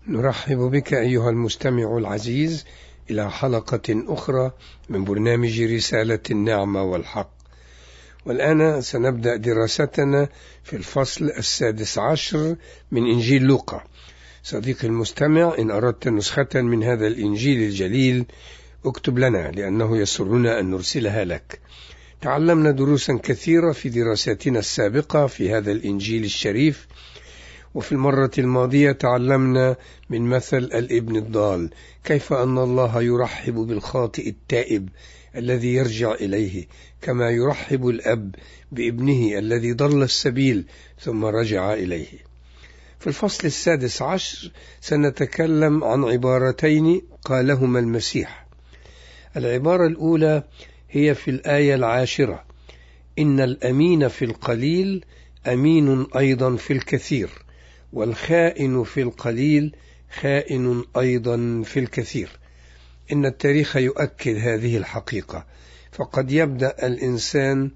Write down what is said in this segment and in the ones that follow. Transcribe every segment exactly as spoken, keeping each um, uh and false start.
نرحب بك أيها المستمع العزيز إلى حلقة أخرى من برنامج رسالة النعمة والحق. والآن سنبدأ دراستنا في الفصل السادس عشر من إنجيل لوقا. صديقي المستمع، إن أردت نسخة من هذا الإنجيل الجليل اكتب لنا، لأنه يسرنا أن نرسلها لك. تعلمنا دروسا كثيرة في دراساتنا السابقة في هذا الإنجيل الشريف، وفي المرة الماضية تعلمنا من مثل الابن الضال كيف أن الله يرحب بالخاطئ التائب الذي يرجع إليه، كما يرحب الأب بابنه الذي ضل السبيل ثم رجع إليه. في الفصل السادس عشر سنتكلم عن عبارتين قالهما المسيح. العبارة الأولى هي في الآية العاشرة: إن الأمين في القليل أمين أيضا في الكثير، والخائن في القليل خائن أيضا في الكثير. إن التاريخ يؤكد هذه الحقيقة، فقد يبدأ الإنسان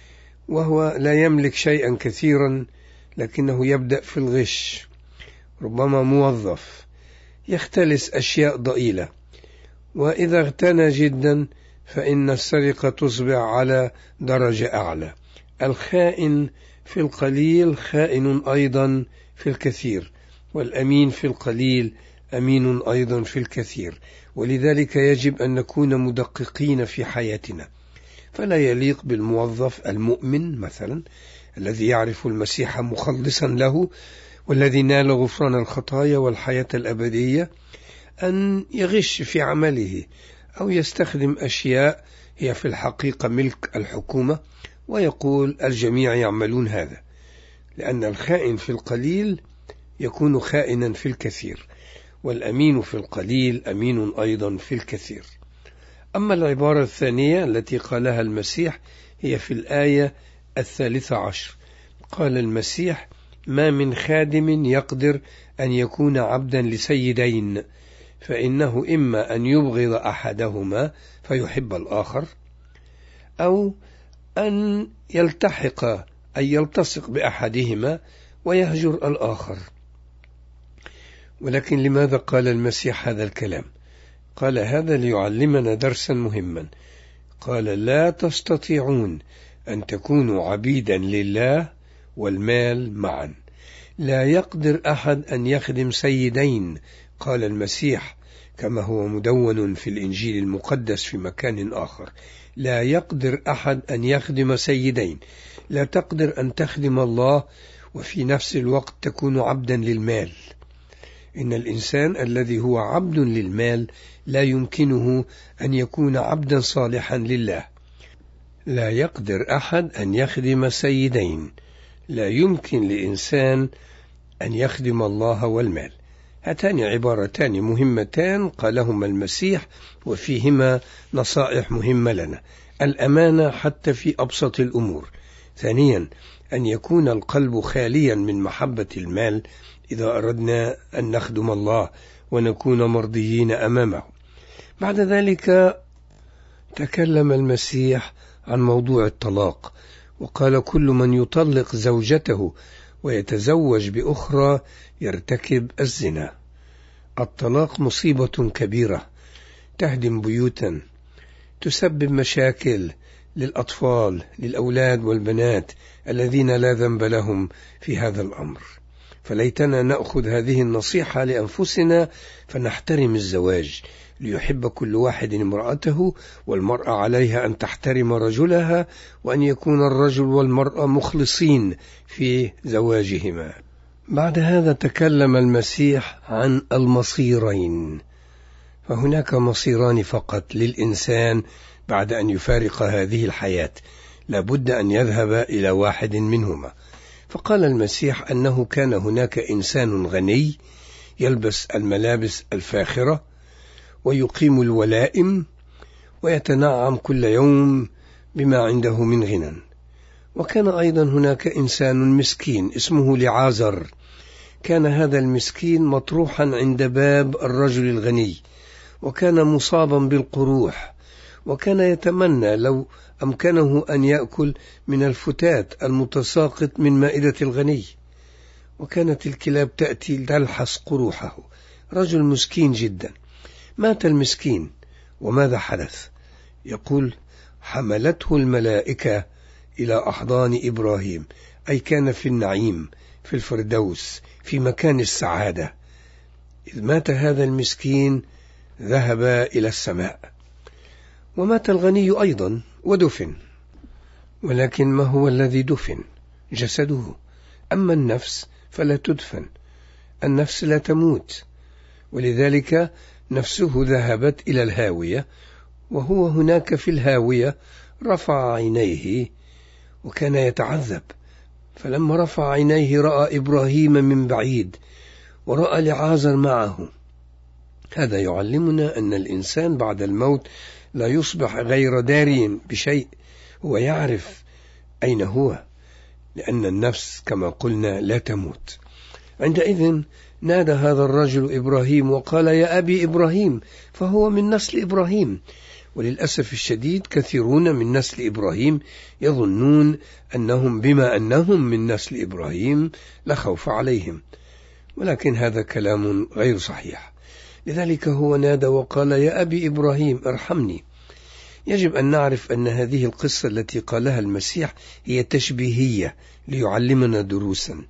وهو لا يملك شيئا كثيرا، لكنه يبدأ في الغش. ربما موظف يختلس أشياء ضئيلة، وإذا اغتنى جدا فإن السرقة تصبح على درجة أعلى. الخائن في القليل خائن أيضا في الكثير، والأمين في القليل أمين أيضا في الكثير. ولذلك يجب أن نكون مدققين في حياتنا، فلا يليق بالموظف المؤمن مثلا الذي يعرف المسيح مخلصا له والذي نال غفران الخطايا والحياة الأبدية أن يغش في عمله أو يستخدم أشياء هي في الحقيقة ملك الحكومة ويقول الجميع يعملون هذا، لأن الخائن في القليل يكون خائنا في الكثير، والأمين في القليل أمين أيضا في الكثير. أما العبارة الثانية التي قالها المسيح هي في الآية الثالثة عشر. قال المسيح: ما من خادم يقدر أن يكون عبدا لسيدين، فإنه إما أن يبغض أحدهما فيحب الآخر، أو أن يلتحق أن يلتصق بأحدهما ويهجر الآخر. ولكن لماذا قال المسيح هذا الكلام؟ قال هذا ليعلمنا درسا مهما. قال: لا تستطيعون أن تكونوا عبيدا لله والمال معا. لا يقدر أحد أن يخدم سيدين، قال المسيح كما هو مدون في الإنجيل المقدس في مكان آخر. لا يقدر أحد أن يخدم سيدين. لا تقدر أن تخدم الله وفي نفس الوقت تكون عبدا للمال. إن الإنسان الذي هو عبد للمال لا يمكنه أن يكون عبدا صالحا لله. لا يقدر أحد أن يخدم سيدين. لا يمكن لإنسان أن يخدم الله والمال. هاتان عبارتان مهمتان قالهما المسيح، وفيهما نصائح مهمة لنا. الأمانة حتى في أبسط الأمور. ثانيا، أن يكون القلب خاليا من محبة المال إذا أردنا أن نخدم الله ونكون مرضيين أمامه. بعد ذلك تكلم المسيح عن موضوع الطلاق، وقال: كل من يطلق زوجته ويتزوج بأخرى يرتكب الزنا. الطلاق مصيبة كبيرة تهدم بيوتا، تسبب مشاكل للأطفال، للأولاد والبنات الذين لا ذنب لهم في هذا الأمر. فليتنا نأخذ هذه النصيحة لأنفسنا فنحترم الزواج، ليحب كل واحد امرأته، والمرأة عليها أن تحترم رجلها، وأن يكون الرجل والمرأة مخلصين في زواجهما. بعد هذا تكلم المسيح عن المصيرين، فهناك مصيران فقط للإنسان بعد أن يفارق هذه الحياة، لابد أن يذهب إلى واحد منهما. فقال المسيح أنه كان هناك إنسان غني يلبس الملابس الفاخرة ويقيم الولائم ويتنعم كل يوم بما عنده من غنى. وكان أيضا هناك إنسان مسكين اسمه لعازر. كان هذا المسكين مطروحا عند باب الرجل الغني، وكان مصابا بالقروح، وكان يتمنى لو أمكنه أن يأكل من الفتات المتساقط من مائدة الغني. وكانت الكلاب تأتي تلحس قروحه رجل مسكين جدا. مات المسكين، وماذا حدث؟ يقول: حملته الملائكة إلى أحضان إبراهيم، أي كان في النعيم، في الفردوس، في مكان السعادة. إذ مات هذا المسكين ذهب إلى السماء. ومات الغني أيضا ودفن، ولكن ما هو الذي دفن؟ جسده. أما النفس فلا تدفن، النفس لا تموت، ولذلك نفسه ذهبت إلى الهاوية، وهو هناك في الهاوية رفع عينيه وكان يتعذب. فلما رفع عينيه رأى إبراهيم من بعيد، ورأى لعازر معه. هذا يعلمنا أن الإنسان بعد الموت لا يصبح غير داري بشيء، هو يعرف أين هو، لأن النفس كما قلنا لا تموت. عندئذ نادى هذا الرجل إبراهيم وقال: يا أبي إبراهيم، فهو من نسل إبراهيم. وللأسف الشديد كثيرون من نسل إبراهيم يظنون أنهم بما أنهم من نسل إبراهيم لا خوف عليهم، ولكن هذا كلام غير صحيح. لذلك هو نادى وقال: يا أبي إبراهيم ارحمني. يجب أن نعرف أن هذه القصة التي قالها المسيح هي تشبيهية ليعلمنا دروسا،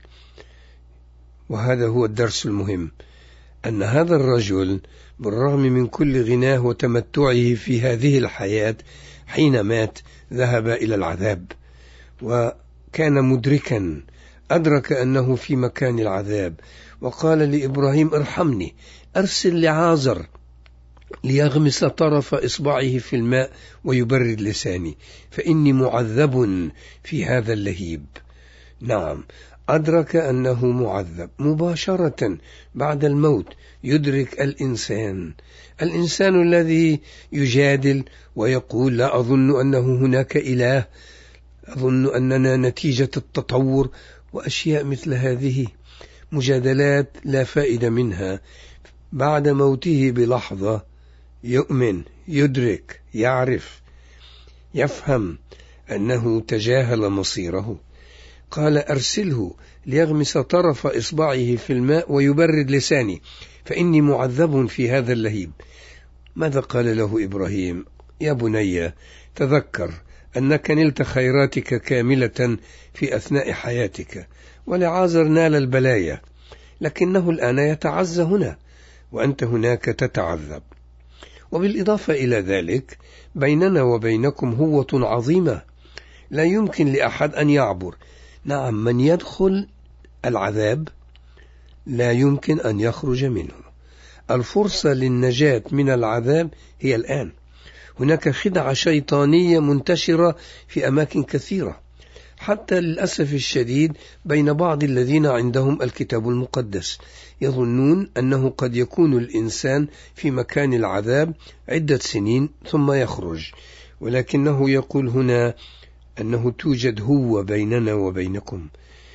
وهذا هو الدرس المهم، أن هذا الرجل بالرغم من كل غناه وتمتعه في هذه الحياة حين مات ذهب إلى العذاب، وكان مدركا، أدرك أنه في مكان العذاب، وقال لإبراهيم: ارحمني، أرسل لعازر ليغمس طرف إصبعه في الماء ويبرد لساني، فإني معذب في هذا اللهيب. نعم، أدرك أنه معذب مباشرة بعد الموت. يدرك الإنسان الإنسان الذي يجادل ويقول: لا أظن أنه هناك إله، أظن أننا نتيجة التطور، وأشياء مثل هذه، مجادلات لا فائدة منها. بعد موته بلحظة يؤمن، يدرك، يعرف، يفهم أنه تجاهل مصيره. قال: أرسله ليغمس طرف إصبعه في الماء ويبرد لساني، فإني معذب في هذا اللهيب. ماذا قال له إبراهيم؟ يا بني، تذكر أنك نلت خيراتك كاملة في أثناء حياتك، ولعازر نال البلايا، لكنه الآن يتعزى هنا وأنت هناك تتعذب. وبالإضافة إلى ذلك بيننا وبينكم هوة عظيمة لا يمكن لأحد أن يعبر. نعم، من يدخل العذاب لا يمكن أن يخرج منه. الفرصة للنجاة من العذاب هي الآن. هناك خدعة شيطانية منتشرة في أماكن كثيرة، حتى للأسف الشديد بين بعض الذين عندهم الكتاب المقدس، يظنون أنه قد يكون الإنسان في مكان العذاب عدة سنين ثم يخرج، ولكنه يقول هنا أنه توجد هوة بيننا وبينكم،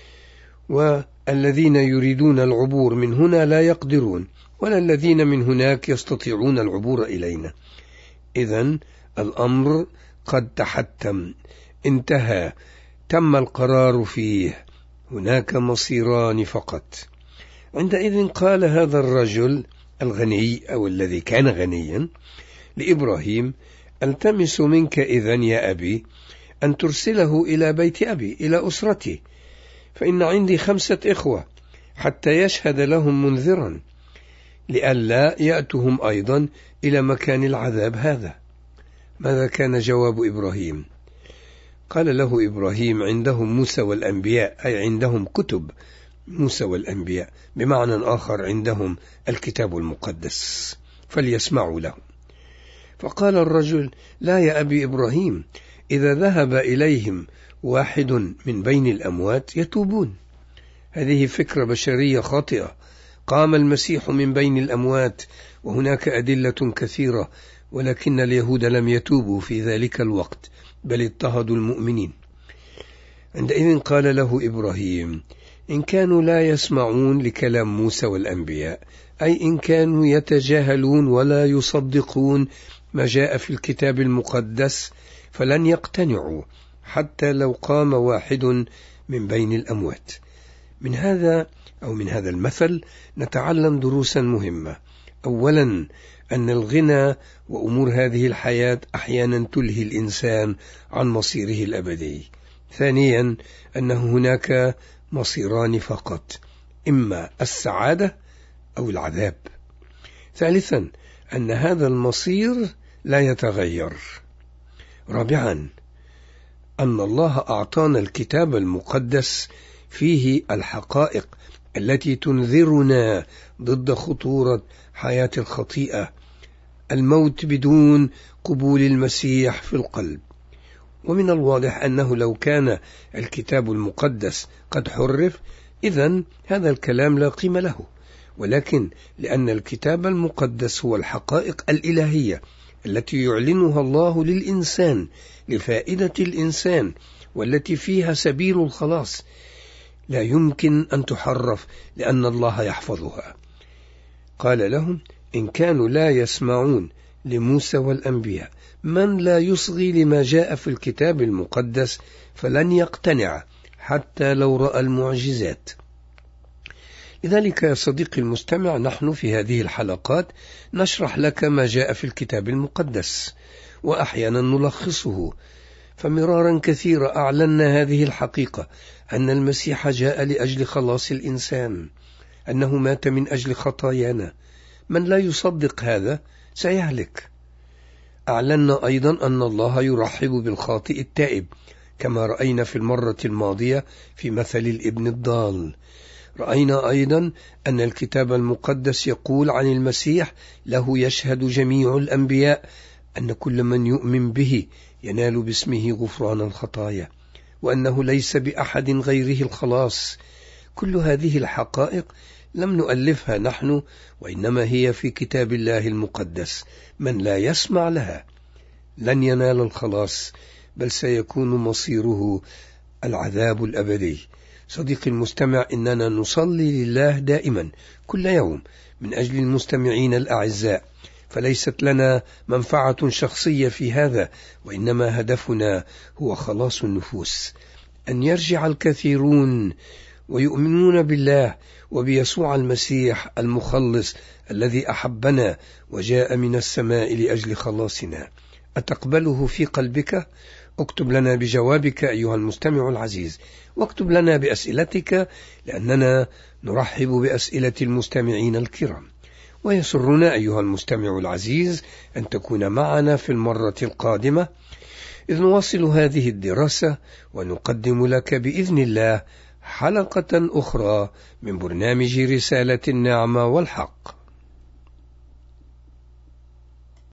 والذين يريدون العبور من هنا لا يقدرون، ولا الذين من هناك يستطيعون العبور إلينا. إذن الأمر قد تحتم، انتهى، تم القرار فيه، هناك مصيران فقط. عندئذ قال هذا الرجل الغني أو الذي كان غنيا لإبراهيم: ألتمس منك إذن يا أبي أن ترسله إلى بيت أبي، إلى أسرتي، فإن عندي خمسة إخوة، حتى يشهد لهم منذرا، لئلا يأتهم أيضا إلى مكان العذاب هذا. ماذا كان جواب إبراهيم؟ قال له إبراهيم: عندهم موسى والأنبياء، أي عندهم كتب موسى والأنبياء، بمعنى آخر عندهم الكتاب المقدس، فليسمعوا له. فقال الرجل: لا يا أبي إبراهيم، إذا ذهب إليهم واحد من بين الأموات يتوبون. هذه فكرة بشرية خاطئة. قام المسيح من بين الأموات، وهناك أدلة كثيرة، ولكن اليهود لم يتوبوا في ذلك الوقت، بل اضطهدوا المؤمنين. عندئذ قال له إبراهيم: إن كانوا لا يسمعون لكلام موسى والأنبياء، أي إن كانوا يتجاهلون ولا يصدقون ما جاء في الكتاب المقدس، فلن يقتنعوا حتى لو قام واحد من بين الأموات. من هذا أو من هذا المثل نتعلم دروسا مهمة. أولا، أن الغنى وأمور هذه الحياة أحيانا تلهي الإنسان عن مصيره الأبدي. ثانيا، أن هناك مصيران فقط، إما السعادة أو العذاب. ثالثا، أن هذا المصير لا يتغير. رابعا، أن الله أعطانا الكتاب المقدس فيه الحقائق التي تنذرنا ضد خطورة حياة الخطيئة، الموت بدون قبول المسيح في القلب. ومن الواضح أنه لو كان الكتاب المقدس قد حرف، إذن هذا الكلام لا قيمة له، ولكن لأن الكتاب المقدس هو الحقائق الإلهية التي يعلنها الله للإنسان لفائدة الإنسان، والتي فيها سبيل الخلاص، لا يمكن أن تحرف لأن الله يحفظها. قال لهم: إن كانوا لا يسمعون لموسى والأنبياء، من لا يصغي لما جاء في الكتاب المقدس فلن يقتنع حتى لو رأى المعجزات. لذلك يا صديقي المستمع، نحن في هذه الحلقات نشرح لك ما جاء في الكتاب المقدس، وأحيانا نلخصه. فمرارا كثيرا أعلنا هذه الحقيقة، أن المسيح جاء لأجل خلاص الإنسان، أنه مات من أجل خطايانا. من لا يصدق هذا سيهلك. أعلنا أيضا أن الله يرحب بالخاطئ التائب، كما رأينا في المرة الماضية في مثل الابن الضال. رأينا أيضا أن الكتاب المقدس يقول عن المسيح: له يشهد جميع الأنبياء أن كل من يؤمن به ينال باسمه غفران الخطايا، وأنه ليس بأحد غيره الخلاص. كل هذه الحقائق لم نؤلفها نحن، وإنما هي في كتاب الله المقدس. من لا يسمع لها لن ينال الخلاص، بل سيكون مصيره العذاب الأبدي. صديقي المستمع، إننا نصلي لله دائما كل يوم من أجل المستمعين الأعزاء، فليست لنا منفعة شخصية في هذا، وإنما هدفنا هو خلاص النفوس، أن يرجع الكثيرون ويؤمنون بالله وبيسوع المسيح المخلص الذي أحبنا وجاء من السماء لأجل خلاصنا. أتقبله في قلبك؟ اكتب لنا بجوابك أيها المستمع العزيز، واكتب لنا بأسئلتك، لأننا نرحب بأسئلة المستمعين الكرام. ويسرنا أيها المستمع العزيز أن تكون معنا في المرة القادمة، إذ نواصل هذه الدراسة ونقدم لك بإذن الله حلقة أخرى من برنامج رسالة النعمة والحق.